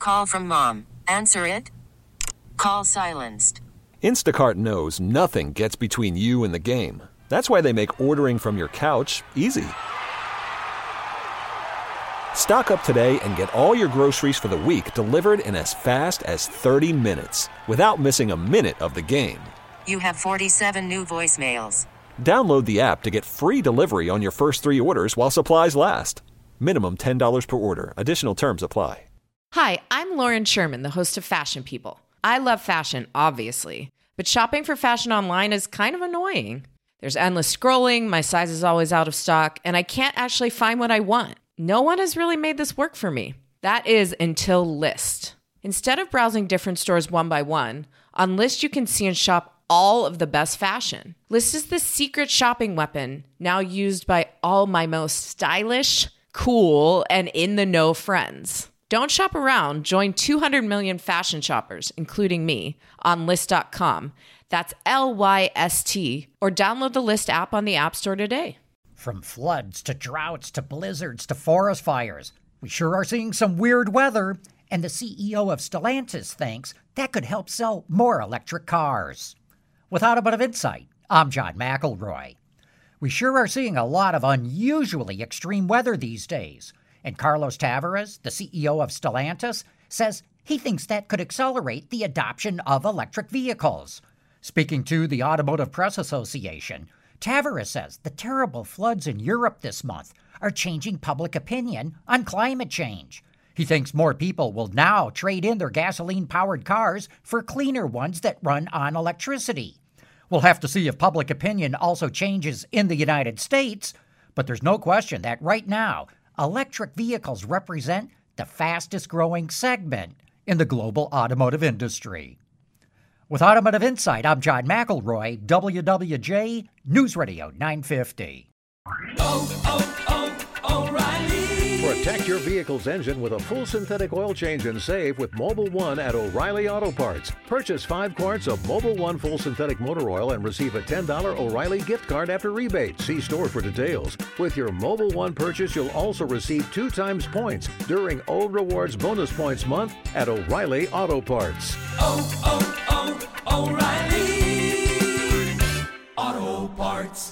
call from mom. Answer it. Call silenced. Instacart knows nothing gets between you and the game. That's why they make ordering from your couch easy. Stock up today and get all your groceries for the week delivered in as fast as 30 minutes without missing a minute of the game. You have 47 new voicemails. Download the app to get free delivery on your first 3 orders while supplies last. Minimum $10 per order. Additional terms apply. Hi, I'm Lauren Sherman, the host of Fashion People. I love fashion, obviously, but shopping for fashion online is kind of annoying. There's endless scrolling, my size is always out of stock, and I can't actually find what I want. No one has really made this work for me. That is until Lyst. Instead of browsing different stores one by one, on Lyst you can see and shop all of the best fashion. Lyst is the secret shopping weapon now used by all my most stylish, cool, and in-the-know friends. Don't shop around. Join 200 million fashion shoppers, including me, on Lyst.com. That's Lyst, or download the Lyst app on the App Store today. From floods to droughts to blizzards to forest fires, we sure are seeing some weird weather, and the CEO of Stellantis thinks that could help sell more electric cars. With Automotive Insight, I'm John McElroy. We sure are seeing a lot of unusually extreme weather these days, and Carlos Tavares, the CEO of Stellantis, says he thinks that could accelerate the adoption of electric vehicles. Speaking to the Automotive Press Association, Tavares says the terrible floods in Europe this month are changing public opinion on climate change. He thinks more people will now trade in their gasoline-powered cars for cleaner ones that run on electricity. We'll have to see if public opinion also changes in the United States, but there's no question that right now, electric vehicles represent the fastest-growing segment in the global automotive industry. With Automotive Insight, I'm John McElroy, WWJ News Radio 950. O'Reilly. Protect your vehicle's engine with a full synthetic oil change and save with Mobil 1 at O'Reilly Auto Parts. Purchase 5 quarts of Mobil 1 full synthetic motor oil and receive a $10 O'Reilly gift card after rebate. See store for details. With your Mobil 1 purchase, you'll also receive 2 times points during O Rewards Bonus Points Month at O'Reilly Auto Parts. O'Reilly Auto Parts.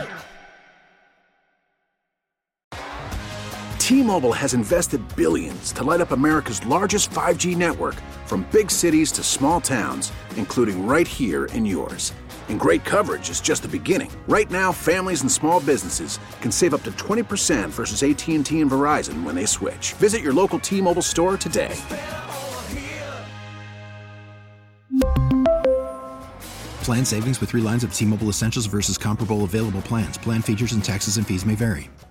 T-Mobile has invested billions to light up America's largest 5G network, from big cities to small towns, including right here in yours. And great coverage is just the beginning. Right now, families and small businesses can save up to 20% versus AT&T and Verizon when they switch. Visit your local T-Mobile store today. Plan savings with 3 lines of T-Mobile Essentials versus comparable available plans. Plan features and taxes and fees may vary.